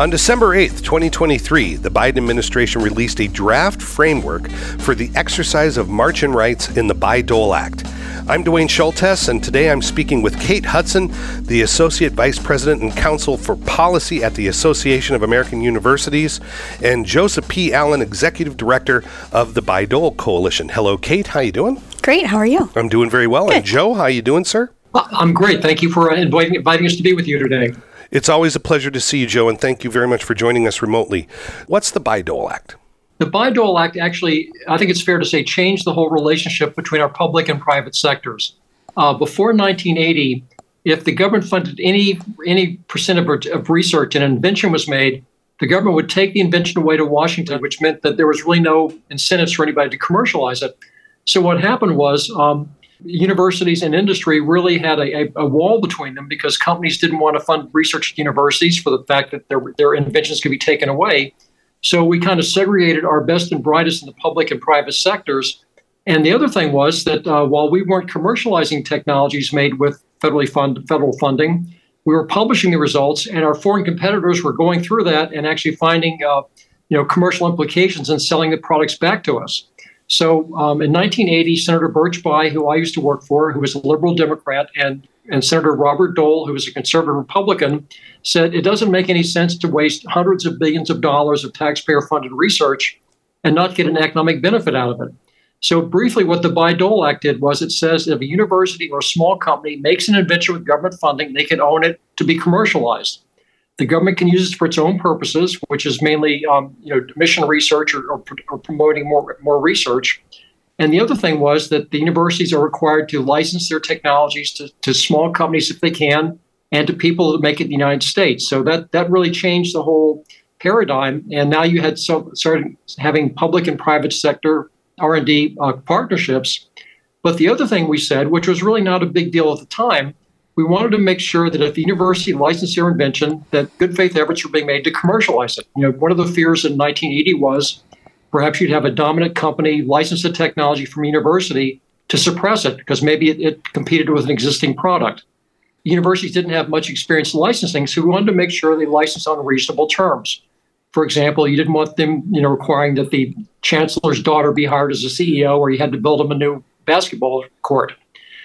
On December 8th, 2023, the Biden administration released a draft framework for the exercise of margin rights in the Bayh-Dole Act. I'm Dwayne Schultes, and today I'm speaking with Kate Hudson, the Associate Vice President and Counsel for Policy at the Association of American Universities, and Joseph P. Allen, Executive Director of the Bayh-Dole Coalition. Hello, Kate. How you doing? Great. How are you? I'm doing very well. Good. And Joe, how you doing, sir? I'm great. Thank you for inviting us to be with you today. It's always a pleasure to see you, Joe, and thank you very much for joining us remotely. What's the Bayh-Dole Act? The Bayh-Dole Act actually, I think it's fair to say, changed the whole relationship between our public and private sectors. Before 1980, if the government funded any percent of research and an invention was made, the government would take the invention away to Washington, which meant that there was really no incentives for anybody to commercialize it. So what happened was universities and industry really had a wall between them because companies didn't want to fund research at universities for the fact that their inventions could be taken away. So we kind of segregated our best and brightest in the public and private sectors. And the other thing was that while we weren't commercializing technologies made with federal funding, we were publishing the results, and our foreign competitors were going through that and actually finding commercial implications and selling the products back to us. So in 1980, Senator Birch Bayh, who I used to work for, who was a liberal Democrat, and Senator Robert Dole, who was a conservative Republican, said it doesn't make any sense to waste hundreds of billions of dollars of taxpayer-funded research and not get an economic benefit out of it. So briefly, what the Bayh-Dole Act did was it says if a university or a small company makes an invention with government funding, they can own it to be commercialized. The government can use it for its own purposes, which is mainly mission research or promoting more research. And the other thing was that the universities are required to license their technologies to small companies if they can, and to people that make it in the United States. So that really changed the whole paradigm. And now you had started having public and private sector R&D partnerships. But the other thing we said, which was really not a big deal at the time, we wanted to make sure that if the university licensed their invention, that good faith efforts were being made to commercialize it. One of the fears in 1980 was perhaps you'd have a dominant company license the technology from a university to suppress it because maybe it competed with an existing product. Universities didn't have much experience in licensing, so we wanted to make sure they licensed on reasonable terms. For example, you didn't want them, requiring that the chancellor's daughter be hired as a CEO, or you had to build them a new basketball court.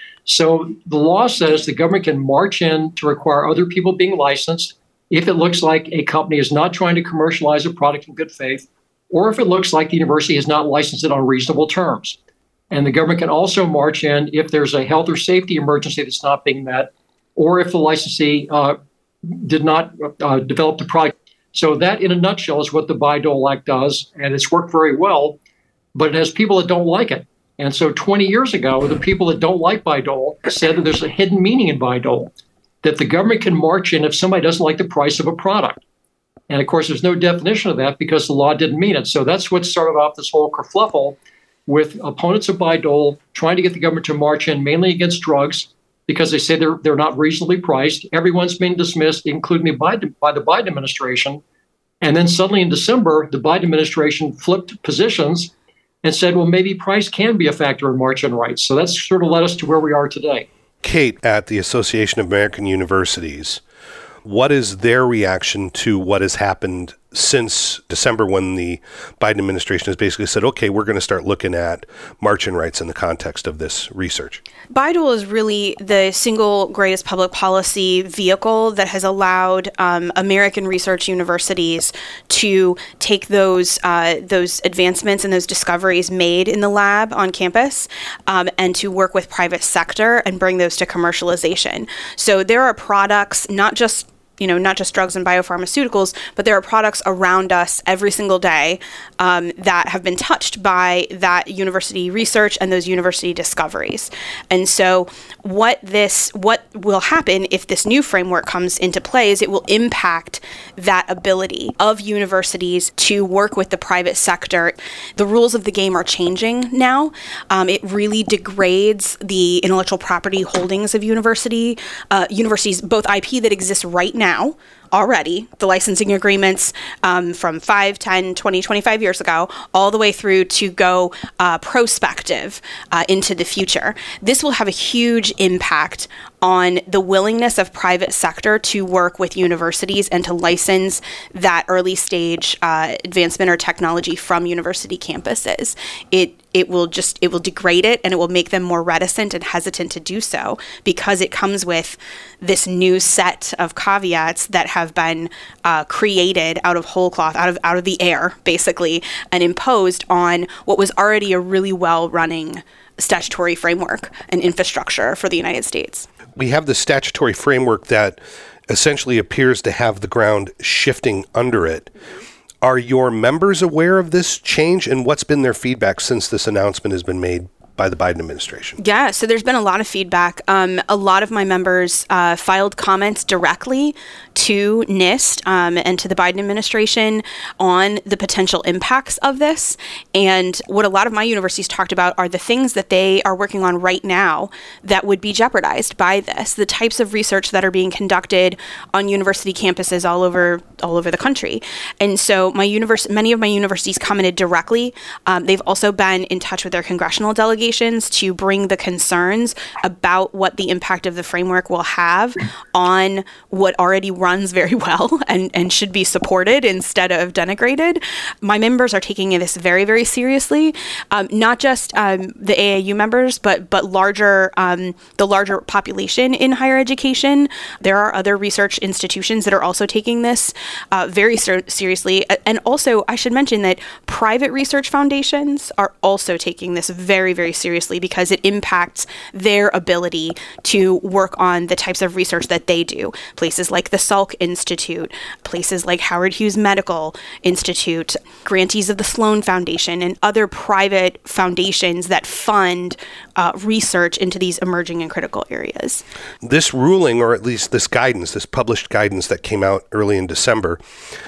So the law says the government can march in to require other people being licensed if it looks like a company is not trying to commercialize a product in good faith, or if it looks like the university has not licensed it on reasonable terms. And the government can also march in if there's a health or safety emergency that's not being met, or if the licensee did not develop the product. So that, in a nutshell, is what the Bayh-Dole Act does, and it's worked very well, but it has people that don't like it. And so 20 years ago, the people that don't like Bayh-Dole said that there's a hidden meaning in Bayh-Dole, that the government can march in if somebody doesn't like the price of a product. And of course, there's no definition of that because the law didn't mean it. So that's what started off this whole kerfluffle with opponents of Bayh-Dole trying to get the government to march in mainly against drugs because they say they're not reasonably priced. Everyone's been dismissed, including by the Biden administration. And then suddenly in December, the Biden administration flipped positions and said, well, maybe price can be a factor in margin rights. So that's sort of led us to where we are today. Kate, at the Association of American Universities, what is their reaction to what has happened since December when the Biden administration has basically said, okay, we're going to start looking at margin rights in the context of this research? Bayh-Dole is really the single greatest public policy vehicle that has allowed American research universities to take those advancements and those discoveries made in the lab on campus and to work with private sector and bring those to commercialization. So there are products, not just drugs and biopharmaceuticals, but there are products around us every single day that have been touched by that university research and those university discoveries. And so what will happen if this new framework comes into play is it will impact that ability of universities to work with the private sector. The rules of the game are changing now. It really degrades the intellectual property holdings of universities, both IP that exists right now now already, the licensing agreements from 5, 10, 20, 25 years ago, all the way through to go prospective into the future. This will have a huge impact on the willingness of private sector to work with universities and to license that early stage advancement or technology from university campuses. It will degrade it, and it will make them more reticent and hesitant to do so, because it comes with this new set of caveats that have been created out of whole cloth, out of the air, basically, and imposed on what was already a really well-running statutory framework and infrastructure for the United States. We have the statutory framework that essentially appears to have the ground shifting under it. Are your members aware of this change, and what's been their feedback since this announcement has been made by the Biden administration? Yeah, so there's been a lot of feedback. A lot of my members filed comments directly to NIST and to the Biden administration on the potential impacts of this. And what a lot of my universities talked about are the things that they are working on right now that would be jeopardized by this, the types of research that are being conducted on university campuses all over the country. And so many of my universities commented directly. They've also been in touch with their congressional delegations to bring the concerns about what the impact of the framework will have on what already runs very well and should be supported instead of denigrated. My members are taking this very, very seriously, not just the AAU members, but the larger population in higher education. There are other research institutions that are also taking this very seriously. And also, I should mention that private research foundations are also taking this very, very seriously, because it impacts their ability to work on the types of research that they do. Places like the Salk Institute, places like Howard Hughes Medical Institute, grantees of the Sloan Foundation, and other private foundations that fund research into these emerging and critical areas. This ruling, or at least this guidance, this published guidance that came out early in December,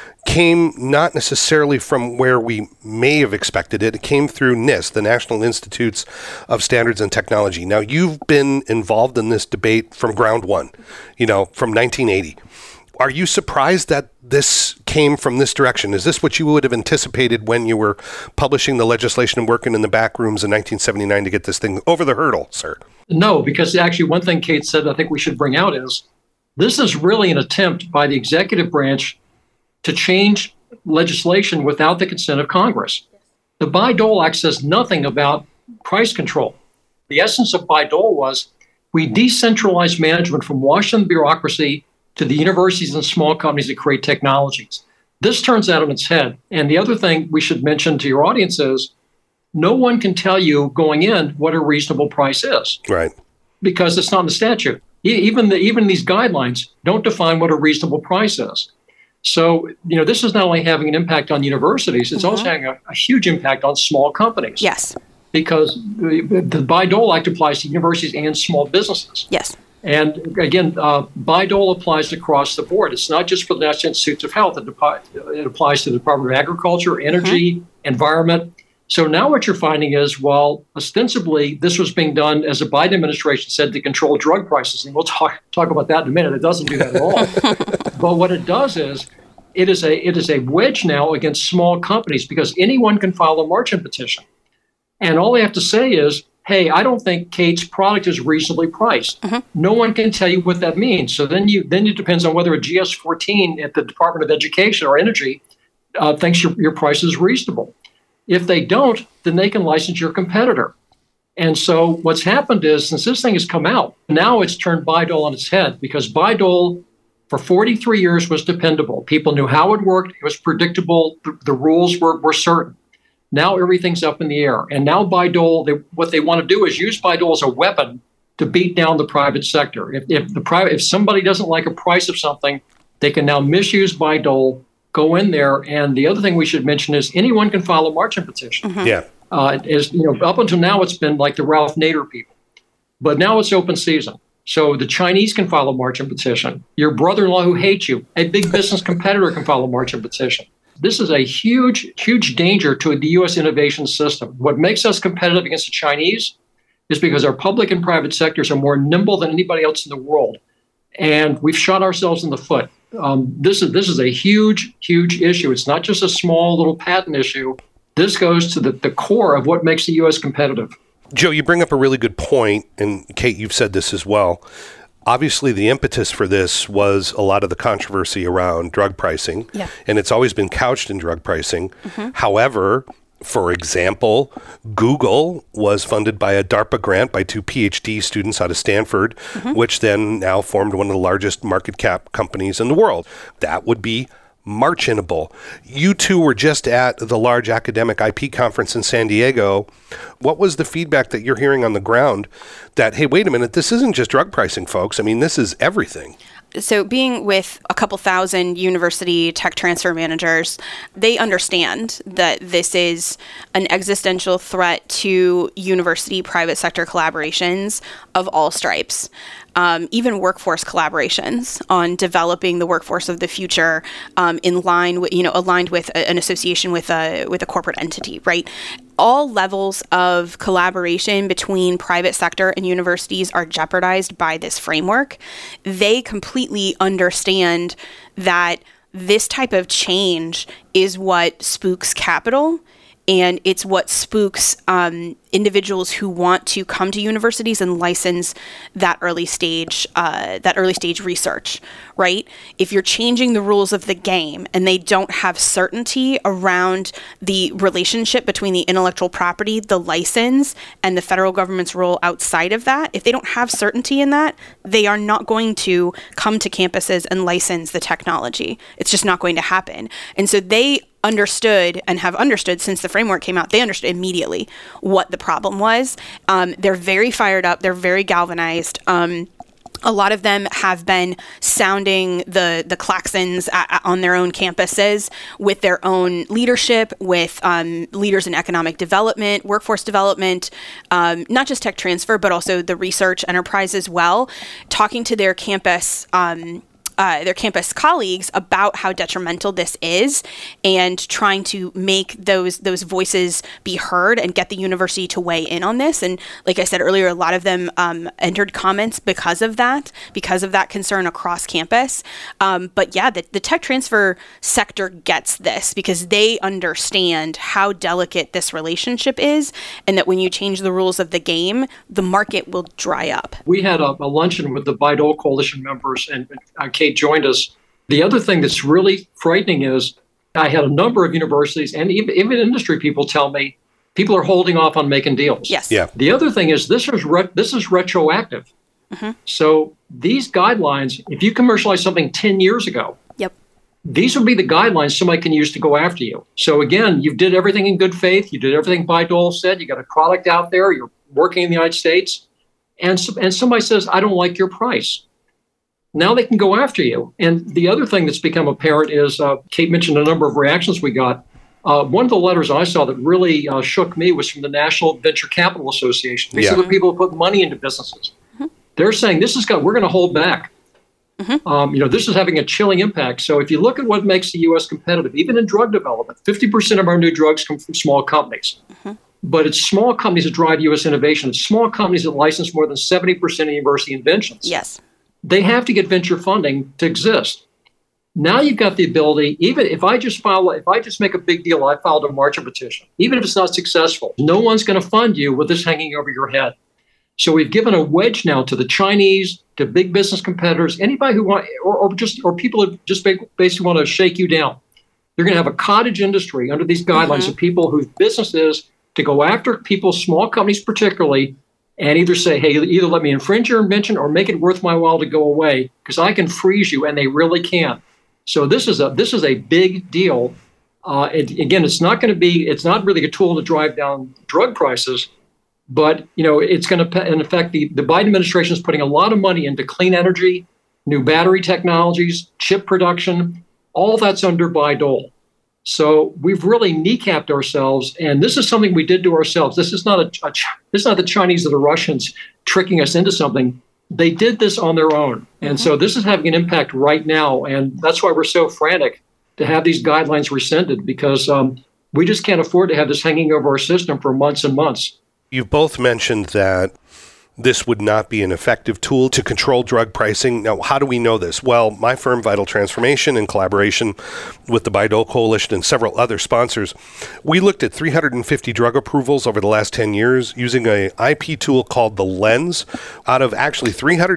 came not necessarily from where we may have expected it. It came through NIST, the National Institutes of Standards and Technology. Now, you've been involved in this debate from ground one, from 1980. Are you surprised that this came from this direction? Is this what you would have anticipated when you were publishing the legislation and working in the back rooms in 1979 to get this thing over the hurdle, sir? No, because actually one thing Kate said I think we should bring out is this is really an attempt by the executive branch to change legislation without the consent of Congress. The Bayh-Dole Act says nothing about price control. The essence of Bayh-Dole was we decentralize management from Washington bureaucracy to the universities and small companies that create technologies. This turns that on its head. And the other thing we should mention to your audience is no one can tell you going in what a reasonable price is. Right. Because it's not in the statute. Even these guidelines don't define what a reasonable price is. So, this is not only having an impact on universities, it's also having a huge impact on small companies. Yes. Because the Bayh-Dole Act applies to universities and small businesses. Yes. And again, Bayh-Dole applies across the board. It's not just for the National Institutes of Health. It applies to the Department of Agriculture, Energy, Environment. So now what you're finding is, while ostensibly this was being done, as the Biden administration said, to control drug prices, and we'll talk about that in a minute. It doesn't do that at all. But what it does is, it is a wedge now against small companies, because anyone can file a Marchant petition. And all they have to say is, hey, I don't think Kate's product is reasonably priced. No one can tell you what that means. So then it depends on whether a GS-14 at the Department of Education or Energy thinks your price is reasonable. If they don't, then they can license your competitor. And so what's happened is, since this thing has come out, now it's turned Bayh-Dole on its head, because Bayh-Dole for 43 years was dependable. People knew how it worked. It was predictable. The rules were certain. Now everything's up in the air. And now Bayh-Dole, what they want to do is use Bayh-Dole as a weapon to beat down the private sector. If somebody doesn't like a price of something, they can now misuse Bayh-Dole, go in there. And the other thing we should mention is anyone can file a Marchant petition. Yeah. Up until now, it's been like the Ralph Nader people. But now it's open season. So the Chinese can file a Marchant petition. Your brother-in-law who hates you, a big business competitor, can file a Marchant petition. This is a huge, huge danger to the U.S. innovation system. What makes us competitive against the Chinese is because our public and private sectors are more nimble than anybody else in the world. And we've shot ourselves in the foot. this is a huge, huge issue. It's not just a small little patent issue. This goes to the core of what makes the U.S. competitive. Joe, you bring up a really good point, and Kate, you've said this as well. Obviously, the impetus for this was a lot of the controversy around drug pricing, and it's always been couched in drug pricing. However, for example, Google was funded by a DARPA grant by 2 PhD students out of Stanford, which then now formed one of the largest market cap companies in the world. That would be marchinable. You two were just at the large academic IP conference in San Diego. What was the feedback that you're hearing on the ground that, hey, wait a minute, this isn't just drug pricing, folks. I mean, this is everything. So being with a couple thousand university tech transfer managers, they understand that this is an existential threat to university private sector collaborations of all stripes. Even workforce collaborations on developing the workforce of the future, in line with, aligned with an association with a corporate entity, right? All levels of collaboration between private sector and universities are jeopardized by this framework. They completely understand that this type of change is what spooks capital, and it's what spooks individuals who want to come to universities and license that early stage research, right? If you're changing the rules of the game and they don't have certainty around the relationship between the intellectual property, the license, and the federal government's role outside of that, if they don't have certainty in that, they are not going to come to campuses and license the technology. It's just not going to happen. And so they understood and have understood since the framework came out, they understood immediately what the problem was. They're very fired up. They're very galvanized. A lot of them have been sounding the klaxons on their own campuses with their own leadership, with leaders in economic development, workforce development, not just tech transfer, but also the research enterprise as well, talking to their campus colleagues about how detrimental this is, and trying to make those voices be heard and get the university to weigh in on this. And like I said earlier, a lot of them entered comments because of that concern across campus. But yeah, the tech transfer sector gets this because they understand how delicate this relationship is, and that when you change the rules of the game, the market will dry up. We had a luncheon with the Bayh-Dole Coalition members, and Kate joined us. The other thing that's really frightening is I had a number of universities and even industry people tell me people are holding off on making deals. Yes. Yeah. The other thing is this is retroactive. So these guidelines, if you commercialize something 10 years ago, these would be the guidelines somebody can use to go after you. So again, you did everything in good faith. You did everything Bayh-Dole said. You got a product out there. You're working in the United States. And somebody says, I don't like your price. Now they can go after you. And the other thing that's become apparent is, Kate mentioned a number of reactions we got. One of the letters I saw that really shook me was from the National Venture Capital Association. These are the people who put money into businesses. They're saying we're going to hold back. This is having a chilling impact. So if you look at what makes the U.S. competitive, even in drug development, 50% of our new drugs come from small companies. But it's small companies that drive U.S. innovation. It's small companies that license more than 70% of university inventions. Yes. They have to get venture funding to exist. Now you've got the ability, even if I just make a big deal, I filed a March petition, even if it's not successful, no one's going to fund you with this hanging over your head. So we've given a wedge now to the Chinese, to big business competitors, anybody who want, or people who just basically want to shake you down. They're going to have a cottage industry under these guidelines of people whose business is to go after people, small companies particularly, and either say, hey, either let me infringe your invention or make it worth my while to go away because I can freeze you, and they really can. So this is a big deal. Again, it's not really a tool to drive down drug prices, but it's going to, in effect, the Biden administration is putting a lot of money into clean energy, new battery technologies, chip production. All that's under Bayh-Dole. So we've really kneecapped ourselves, and this is something we did to ourselves. This is not this is not the Chinese or the Russians tricking us into something. They did this on their own, and so this is having an impact right now, and that's why we're so frantic to have these guidelines rescinded, because we just can't afford to have this hanging over our system for months and months. You've both mentioned that this would not be an effective tool to control drug pricing. Now, how do we know this? Well, my firm, Vital Transformation, in collaboration with the Bayh-Dole Coalition and several other sponsors, we looked at 350 drug approvals over the last 10 years using an IP tool called the Lens. Out of actually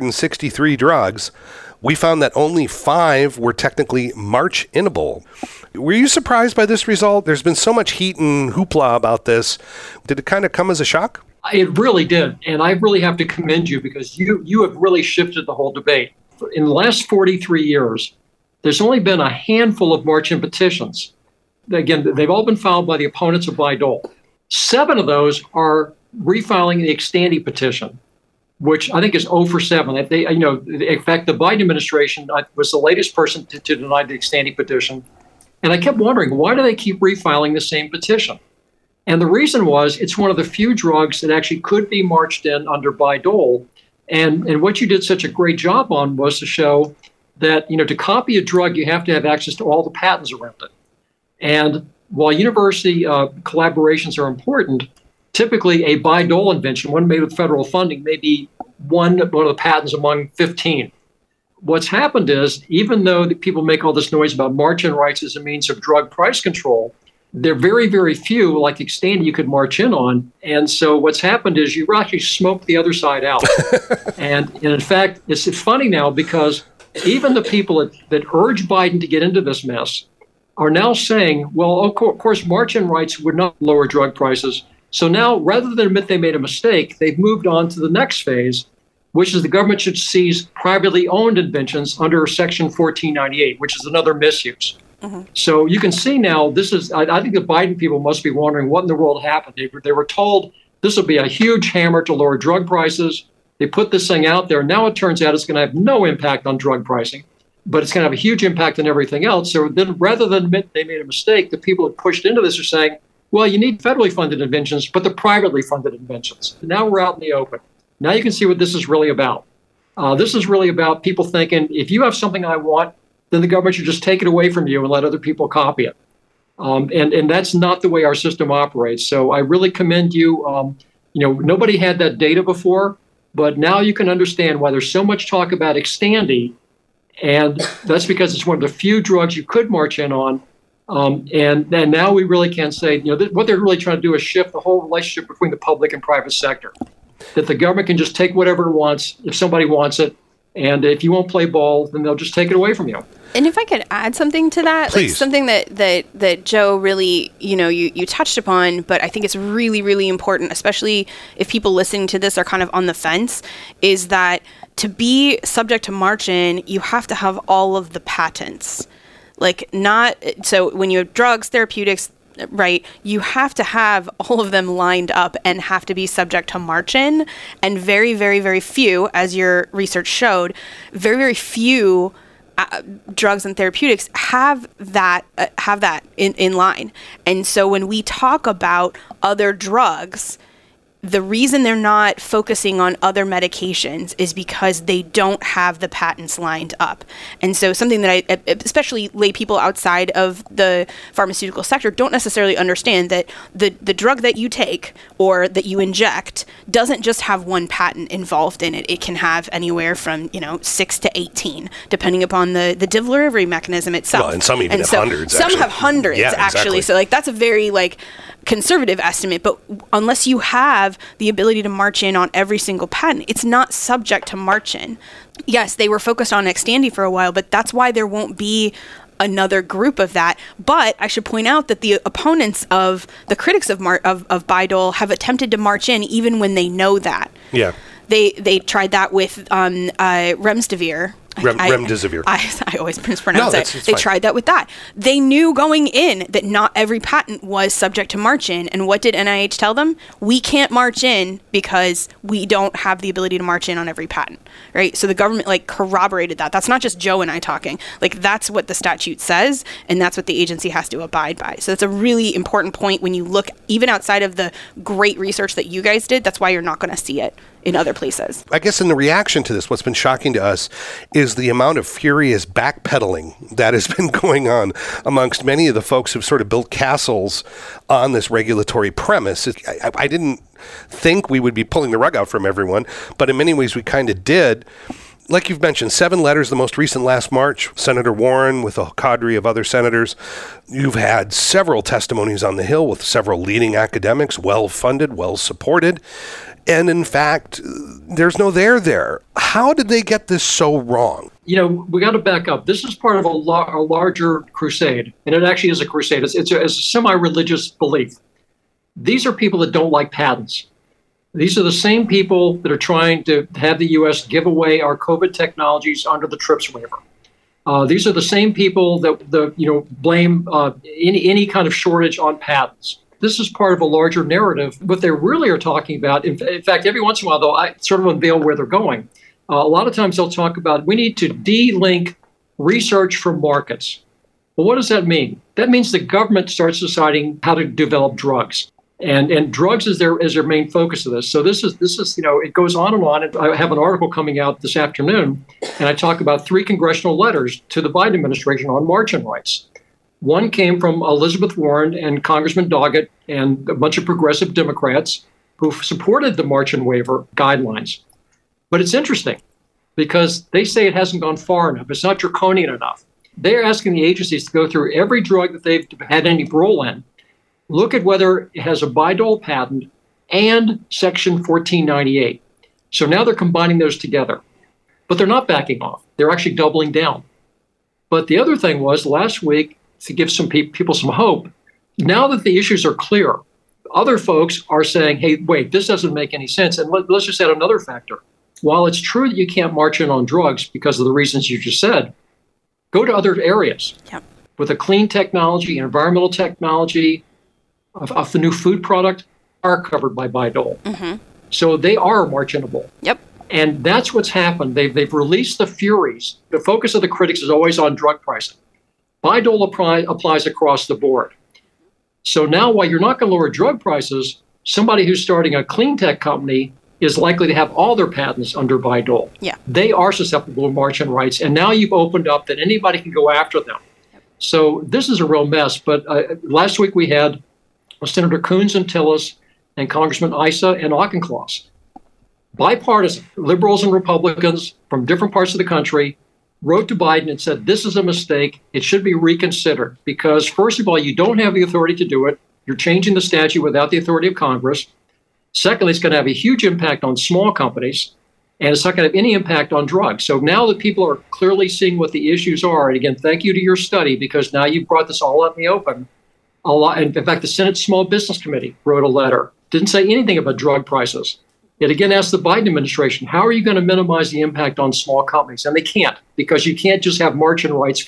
363 drugs, we found that only 5 were technically March-inable. Were you surprised by this result? There's been so much heat and hoopla about this. Did it kind of come as a shock? It really did. And I really have to commend you because you have really shifted the whole debate. In the last 43 years, there's only been a handful of March-in petitions. Again, they've all been filed by the opponents of Bayh-Dole. 7 of those are refiling the Xtandi petition, which I think is 0 for 7. In fact, the Biden administration was the latest person to deny the Xtandi petition. And I kept wondering, why do they keep refiling the same petition? And the reason was it's one of the few drugs that actually could be marched in under Bayh-Dole. And what you did such a great job on was to show that, to copy a drug, you have to have access to all the patents around it. And while university collaborations are important, typically a Bayh-Dole invention, one made with federal funding, may be one of the patents among 15. What's happened is, even though the people make all this noise about march-in rights as a means of drug price control, they're very, very few, like Xtandi, you could march in on. And so what's happened is you actually smoked the other side out. and in fact, it's funny now because even the people that urge Biden to get into this mess are now saying, well, of course, march-in rights would not lower drug prices. So now, rather than admit they made a mistake, they've moved on to the next phase, which is the government should seize privately owned inventions under Section 1498, which is another misuse. Mm-hmm. So you can see now, I think the Biden people must be wondering what in the world happened. They were told this will be a huge hammer to lower drug prices. They put this thing out there. Now it turns out it's going to have no impact on drug pricing, but it's going to have a huge impact on everything else. So then rather than admit they made a mistake, the people that pushed into this are saying, well, you need federally funded inventions, but the privately funded inventions. Now we're out in the open. Now you can see what this is really about. This is really about people thinking, if you have something I want, then the government should just take it away from you and let other people copy it. And that's not the way our system operates. So I really commend you. Nobody had that data before, but now you can understand why there's so much talk about Xtandi. And that's because it's one of the few drugs you could march in on. And now we really can say, what they're really trying to do is shift the whole relationship between the public and private sector. That the government can just take whatever it wants if somebody wants it. And if you won't play ball, then they'll just take it away from you. And if I could add something to that, please. Like something that Joe really, you touched upon, but I think it's really, really important, especially if people listening to this are kind of on the fence, is that to be subject to march-in, you have to have all of the patents. So when you have drugs, therapeutics, right, you have to have all of them lined up and have to be subject to march-in. And very, very, very few, as your research showed, very, very few drugs and therapeutics have that in line. And so when we talk about other drugs, the reason they're not focusing on other medications is because they don't have the patents lined up. And so something that especially lay people outside of the pharmaceutical sector don't necessarily understand, that the drug that you take or that you inject doesn't just have one patent involved in it. It can have anywhere from 6 to 18, depending upon the delivery mechanism itself. Well, and some even have hundreds. Some have hundreds, yeah, actually. Exactly. So that's a very conservative estimate, but unless you have the ability to march in on every single patent, it's not subject to march-in. Yes, they were focused on Xtandi for a while, but that's why there won't be another group of that. But I should point out that the opponents of the critics of Bayh-Dole have attempted to march in even when they know that. Yeah. They tried that with Remdesivir. Remdesivir. I always mispronounce it. They fine. tried that with that. They knew going in that not every patent was subject to march in. And what did NIH tell them? We can't march in because we don't have the ability to march in on every patent, right? So the government corroborated that. That's not just Joe and I talking. That's what the statute says, and that's what the agency has to abide by. So that's a really important point when you look even outside of the great research that you guys did. That's why you're not going to see it in other places. I guess in the reaction to this, what's been shocking to us is is the amount of furious backpedaling that has been going on amongst many of the folks who've sort of built castles on this regulatory premise. I didn't think we would be pulling the rug out from everyone, but in many ways we kind of did. Like you've mentioned, 7 letters, the most recent last March, Senator Warren with a cadre of other senators. You've had several testimonies on the Hill with several leading academics, well-funded, well-supported. And in fact, there's no there. How did they get this so wrong? We got to back up. This is part of a larger crusade, and it actually is a crusade. It's a semi-religious belief. These are people that don't like patents. These are the same people that are trying to have the U.S. give away our COVID technologies under the TRIPS waiver. These are the same people that blame any kind of shortage on patents. This is part of a larger narrative. What they really are talking about, in fact, every once in a while, though, I sort of unveil where they're going. A lot of times they'll talk about we need to de-link research from markets. Well, what does that mean? That means the government starts deciding how to develop drugs. And drugs is their main focus of this. So this is it goes on and on. And I have an article coming out this afternoon, and I talk about 3 congressional letters to the Biden administration on Marching rights. One came from Elizabeth Warren and Congressman Doggett and a bunch of progressive Democrats who supported the Marching waiver guidelines. But it's interesting because they say it hasn't gone far enough. It's not draconian enough. They're asking the agencies to go through every drug that they've had any role in, look at whether it has a Bayh-Dole patent and Section 1498. So now they're combining those together. But they're not backing off. They're actually doubling down. But the other thing was last week, to give some people some hope, now that the issues are clear, other folks are saying, hey, wait, this doesn't make any sense. And let's just add another factor. While it's true that you can't march in on drugs because of the reasons you just said, go to other areas. Yep. With a clean technology, environmental technology, of the new food product are covered by Bayh-Dole. Mm-hmm. So they are marginable. Yep. And that's what's happened. They've released the furies. The focus of the critics is always on drug pricing. Bayh-Dole applies across the board. So now while you're not going to lower drug prices, somebody who's starting a clean tech company is likely to have all their patents under Bayh-Dole. Yeah. They are susceptible to Marching rights. And now you've opened up that anybody can go after them. Yep. So this is a real mess. But last week we had Senator Coons and Tillis and Congressman Issa and Auchincloss. Bipartisan, liberals and Republicans from different parts of the country wrote to Biden and said, this is a mistake. It should be reconsidered because, first of all, you don't have the authority to do it. You're changing the statute without the authority of Congress. Secondly, it's going to have a huge impact on small companies, and it's not going to have any impact on drugs. So now that people are clearly seeing what the issues are, and again, thank you to your study because now you've brought this all out in the open. In fact, the Senate Small Business Committee wrote a letter, didn't say anything about drug prices. It again asked the Biden administration, how are you going to minimize the impact on small companies? And they can't, because you can't just have marching rights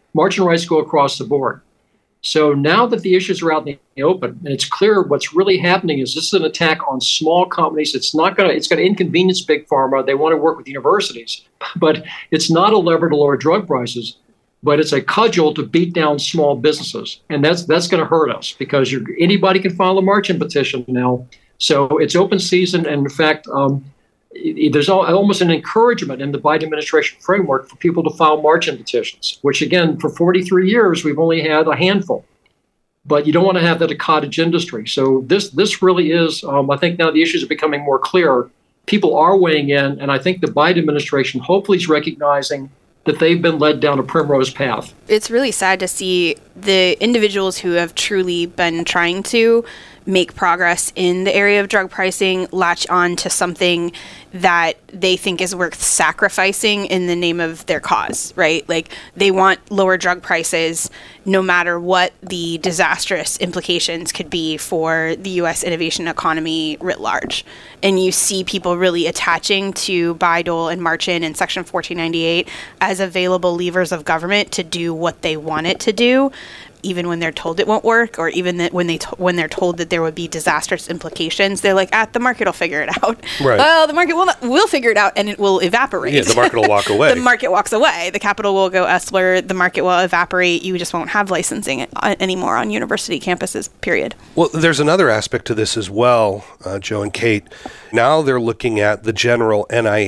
go across the board. So now that the issues are out in the open, and it's clear what's really happening is this is an attack on small companies. It's going to inconvenience big pharma. They want to work with universities, but it's not a lever to lower drug prices. But it's a cudgel to beat down small businesses. And that's going to hurt us because anybody can file a marching petition now. So it's open season. And in fact, there's almost an encouragement in the Biden administration framework for people to file marching petitions, which again, for 43 years, we've only had a handful. But you don't want to have that a cottage industry. So this really is, I think now the issues are becoming more clear. People are weighing in. And I think the Biden administration hopefully is recognizing that they've been led down a primrose path. It's really sad to see the individuals who have truly been trying to make progress in the area of drug pricing latch on to something that they think is worth sacrificing in the name of their cause, right? Like they want lower drug prices no matter what the disastrous implications could be for the U.S. innovation economy writ large. And you see people really attaching to Bayh-Dole and Marching and Section 1498 as available levers of government to do what they want it to do, even when they're told it won't work, or even that when they're told that there would be disastrous implications. They're like, the market will figure it out. Right. Well, the market will figure it out, and it will evaporate. Yeah, the market will walk away. The market walks away. The capital will go elsewhere. The market will evaporate. You just won't have licensing anymore on university campuses, period. Well, there's another aspect to this as well, Joe and Kate. Now they're looking at the general NIH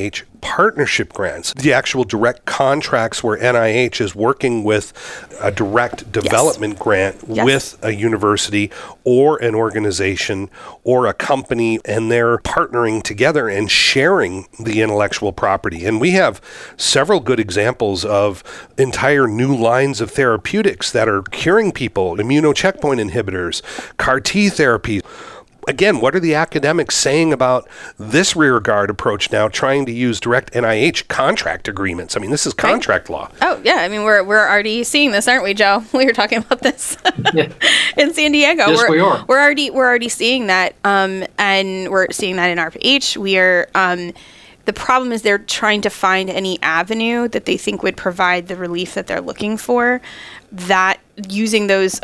partnership grants, the actual direct contracts where NIH is working with a direct development grant with a university or an organization or a company, and they're partnering together and sharing the intellectual property. And we have several good examples of entire new lines of therapeutics that are curing people, immunocheckpoint inhibitors, CAR T therapy. Again, what are the academics saying about this rearguard approach now, trying to use direct NIH contract agreements? I mean, this is contract law. Oh, yeah. I mean, we're already seeing this, aren't we, Joe? We were talking about this in San Diego. Yes, we are. We're already seeing that, and we're seeing that in ARPA-H. We are. The problem is they're trying to find any avenue that they think would provide the relief that they're looking for. That using those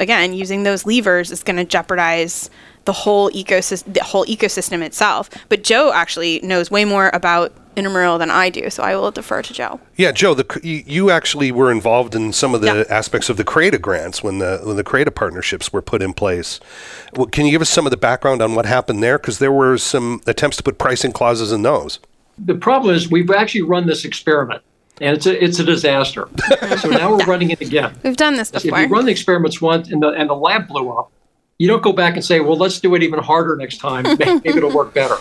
levers is going to jeopardize the whole ecosystem itself. But Joe actually knows way more about intramural than I do, so I will defer to Joe. Yeah, Joe, you actually were involved in some of the aspects of the CRADA grants when the CRADA partnerships were put in place. Well, can you give us some of the background on what happened there? Because there were some attempts to put pricing clauses in those. The problem is we've actually run this experiment, and it's a disaster. So now we're running it again. We've done this before. If you run the experiments once and the lab blew up, you don't go back and say, well, let's do it even harder next time. Maybe it'll work better.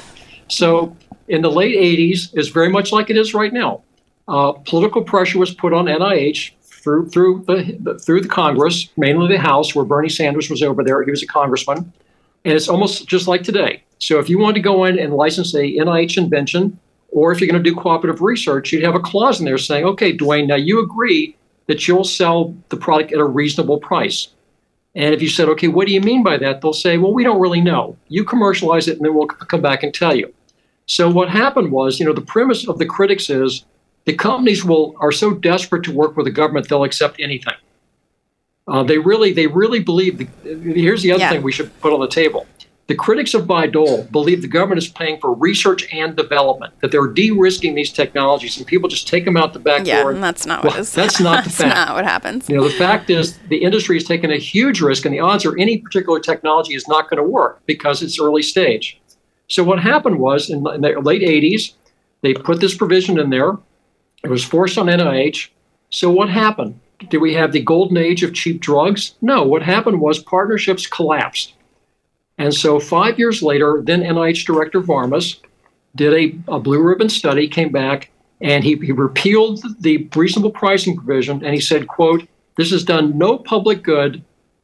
So in the late 80s, it's very much like it is right now. Political pressure was put on NIH through the Congress, mainly the House, where Bernie Sanders was over there. He was a congressman. And it's almost just like today. So if you wanted to go in and license a NIH invention, or if you're going to do cooperative research, you'd have a clause in there saying, okay, Dwayne, now you agree that you'll sell the product at a reasonable price. And if you said, okay, what do you mean by that? They'll say, well, we don't really know. You commercialize it, and then we'll come back and tell you. So what happened was, the premise of the critics is the companies are so desperate to work with the government, they'll accept anything. They really believe. Here's the other thing we should put on the table. The critics of Bayh-Dole believe the government is paying for research and development, that they're de-risking these technologies, and people just take them out the back door. Yeah, and that's not what is. That's not the fact. That's not what happens. The fact is the industry has taken a huge risk, and the odds are any particular technology is not going to work because it's early stage. So what happened was in the late 80s, they put this provision in there. It was forced on NIH. So what happened? Did we have the golden age of cheap drugs? No. What happened was partnerships collapsed. And so 5 years later, then NIH Director Varmus did a blue ribbon study, came back, and he repealed the reasonable pricing provision, and he said, quote, this has done no public good.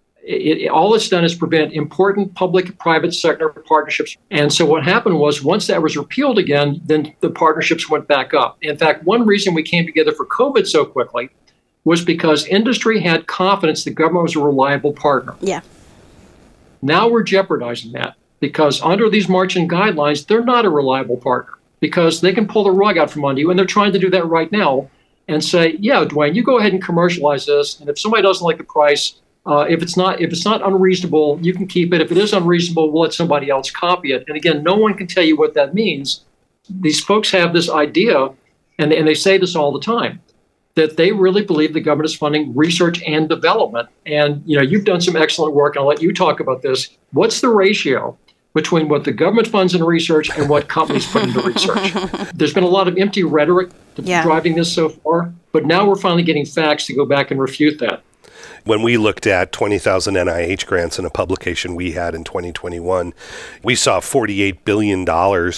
All it's done is prevent important public-private sector partnerships. And so what happened was once that was repealed again, then the partnerships went back up. In fact, one reason we came together for COVID so quickly was because industry had confidence the government was a reliable partner. Yeah. Now we're jeopardizing that because under these marching guidelines, they're not a reliable partner because they can pull the rug out from under you, and they're trying to do that right now and say, yeah, Dwayne, you go ahead and commercialize this, and if somebody doesn't like the price, if it's not unreasonable, you can keep it. If it is unreasonable, we'll let somebody else copy it. And again, no one can tell you what that means. These folks have this idea, and they say this all the time, that they really believe the government is funding research and development. And you've done some excellent work, and I'll let you talk about this. What's the ratio between what the government funds in research and what companies put into research? There's been a lot of empty rhetoric driving this so far, but now we're finally getting facts to go back and refute that. When we looked at 20,000 NIH grants in a publication we had in 2021, we saw $48 billion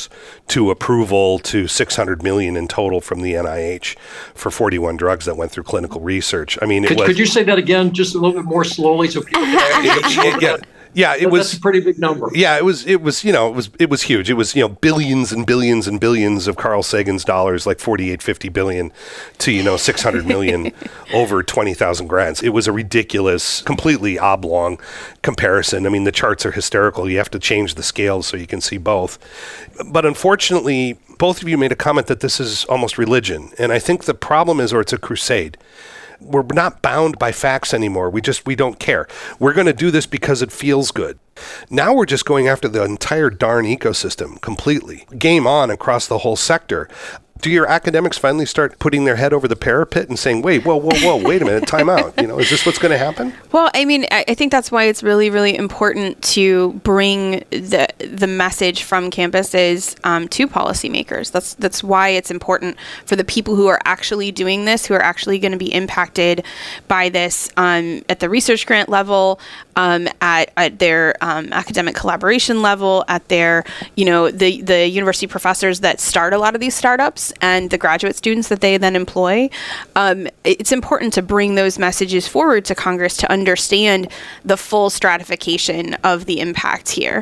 to approval to $600 million in total from the NIH for 41 drugs that went through clinical research. I mean, could you say that again just a little bit more slowly so people can Yeah, it was. That's a pretty big number. Yeah, it was huge. It was, billions and billions and billions of Carl Sagan's dollars, like 50 billion to, 600 million over 20,000 grants. It was a ridiculous, completely oblong comparison. I mean, the charts are hysterical. You have to change the scales so you can see both. But unfortunately, both of you made a comment that this is almost religion. And I think the problem is, or it's a crusade. We're not bound by facts anymore. We don't care. We're going to do this because it feels good. Now we're just going after the entire darn ecosystem completely. Game on across the whole sector. Do your academics finally start putting their head over the parapet and saying, wait, whoa, wait a minute, time out. Is this what's going to happen? Well, I mean, I think that's why it's really, really important to bring the the message from campuses to policymakers. That's why it's important for the people who are actually doing this, who are actually going to be impacted by this at the research grant level, at their academic collaboration level, at their, the university professors that start a lot of these startups and the graduate students that they then employ. It's important to bring those messages forward to Congress to understand the full stratification of the impact here.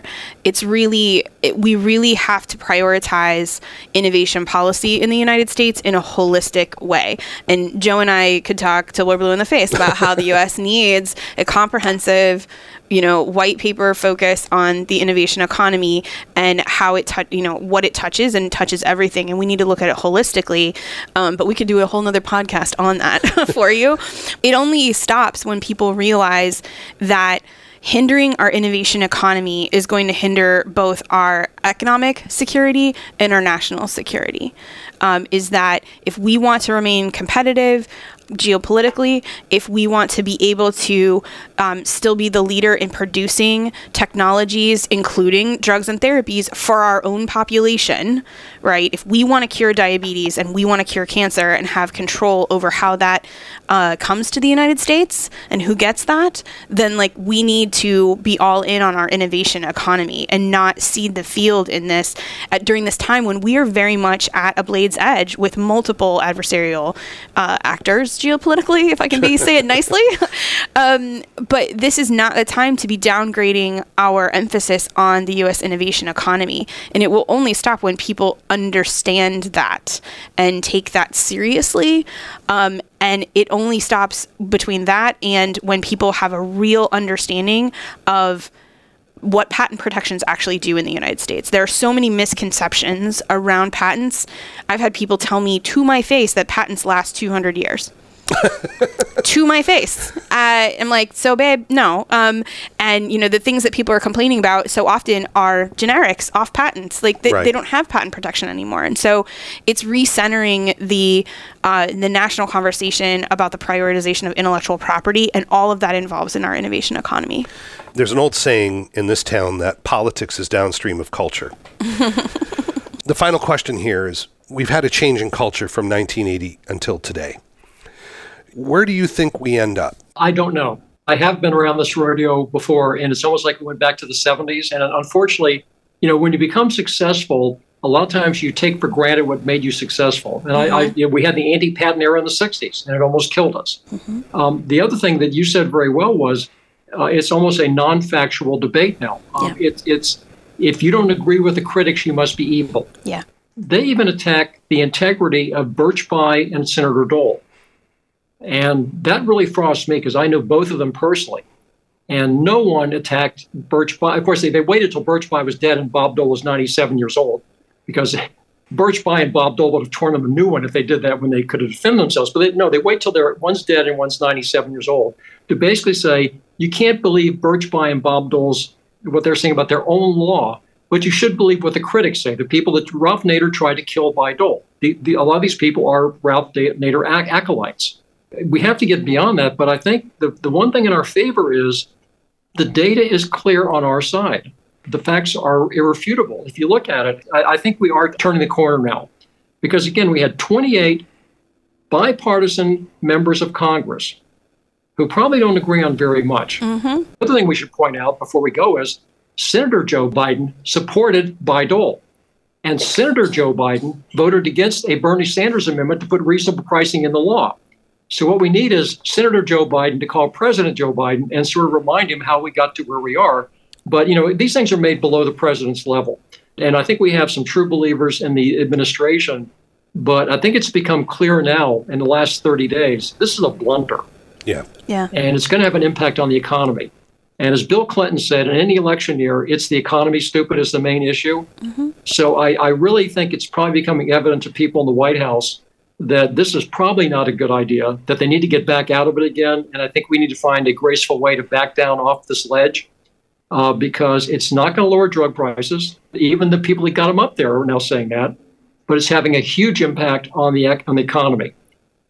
We really have to prioritize innovation policy in the United States in a holistic way. And Joe and I could talk till we're blue in the face about how the U.S. needs a comprehensive, white paper focus on the innovation economy and how it, what it touches, and touches everything. And we need to look at it holistically. But we could do a whole nother podcast on that for you. It only stops when people realize that hindering our innovation economy is going to hinder both our economic security and our national security. Is that if we want to remain competitive geopolitically, if we want to be able to still be the leader in producing technologies, including drugs and therapies for our own population, right? If we want to cure diabetes and we want to cure cancer and have control over how that comes to the United States and who gets that, then we need to be all in on our innovation economy and not cede the field in this during this time when we are very much at a blade's edge with multiple adversarial actors geopolitically, if I can say it nicely. But this is not the time to be downgrading our emphasis on the U.S. innovation economy. And it will only stop when people understand that and take that seriously. And it only stops between that and when people have a real understanding of what patent protections actually do in the United States. There are so many misconceptions around patents. I've had people tell me to my face that patents last 200 years. To my face. I'm like, so babe, no. And the things that people are complaining about so often are generics off patents. They don't have patent protection anymore. And so it's recentering the national conversation about the prioritization of intellectual property, and all of that involves in our innovation economy. There's an old saying in this town that politics is downstream of culture. The final question here is, we've had a change in culture from 1980 until today. Where do you think we end up? I don't know. I have been around this rodeo before, and it's almost like we went back to the 70s. And unfortunately, when you become successful, a lot of times you take for granted what made you successful. And we had the anti-patent era in the 60s, and it almost killed us. Mm-hmm. The other thing that you said very well was it's almost a non-factual debate now. It's if you don't agree with the critics, you must be evil. Yeah. They even attack the integrity of Birch Bayh and Senator Dole. And that really frosts me because I know both of them personally. And no one attacked Birch Bayh. Of course, they waited till Birch Bayh was dead and Bob Dole was 97 years old, because Birch Bayh and Bob Dole would have torn them a new one if they did that when they could have defended themselves. But they wait till one's dead and one's 97 years old to basically say, you can't believe Birch Bayh and Bob Dole's, what they're saying about their own law, but you should believe what the critics say, the people that Ralph Nader tried to kill Bayh Dole. A lot of these people are Ralph Nader acolytes. We have to get beyond that, but I think the one thing in our favor is the data is clear on our side. The facts are irrefutable. If you look at it, I think we are turning the corner now. Because again, we had 28 bipartisan members of Congress who probably don't agree on very much. Mm-hmm. The other thing we should point out before we go is Senator Joe Biden supported Bayh Dole. And Senator Joe Biden voted against a Bernie Sanders amendment to put reasonable pricing in the law. So what we need is Senator Joe Biden to call President Joe Biden and sort of remind him how we got to where we are. But, these things are made below the president's level. And I think we have some true believers in the administration. But I think it's become clear now in the last 30 days, this is a blunder. Yeah. And it's going to have an impact on the economy. And as Bill Clinton said, in any election year, it's the economy, stupid, is the main issue. Mm-hmm. So I really think it's probably becoming evident to people in the White House that this is probably not a good idea, that they need to get back out of it again. And I think we need to find a graceful way to back down off this ledge because it's not going to lower drug prices. Even the people that got them up there are now saying that. But it's having a huge impact on the economy.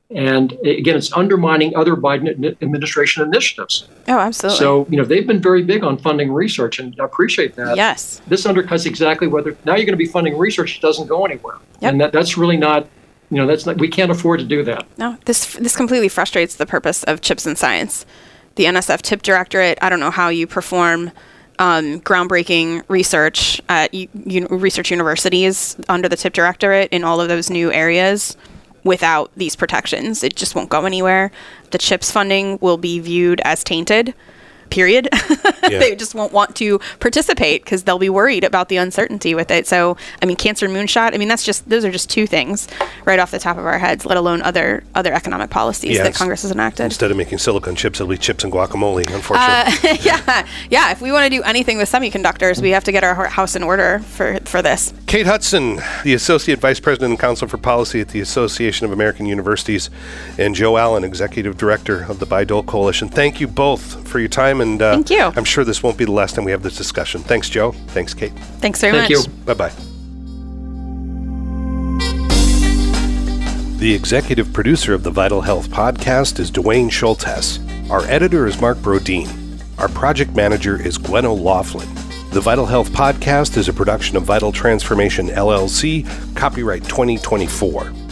And again, it's undermining other Biden administration initiatives. Oh, absolutely. So, they've been very big on funding research, and I appreciate that. Yes. This undercuts exactly whether now you're going to be funding research that doesn't go anywhere. Yep. And that's really not, we can't afford to do that. No, this completely frustrates the purpose of CHIPS and Science. The NSF TIP Directorate, I don't know how you perform groundbreaking research at research universities under the TIP Directorate in all of those new areas without these protections. It just won't go anywhere. The CHIPS funding will be viewed as tainted, period. Yeah. They just won't want to participate because they'll be worried about the uncertainty with it. So, cancer moonshot, those are just two things right off the top of our heads, let alone other economic policies that Congress has enacted. Instead of making silicon chips, it'll be chips and guacamole, unfortunately. Yeah. If we want to do anything with semiconductors, we have to get our house in order for this. Kate Hudson, the Associate Vice President and Counsel for Policy at the Association of American Universities, and Joe Allen, Executive Director of the Bayh-Dole Coalition. Thank you both for your time, and thank you. I'm sure this won't be the last time we have this discussion. Thanks, Joe. Thanks, Kate. Thanks very much. Thank you. Bye-bye. The executive producer of the Vital Health podcast is Dwayne Schultes. Our editor is Mark Brodeen. Our project manager is Gwen O'Loughlin. The Vital Health podcast is a production of Vital Transformation, LLC, copyright 2024.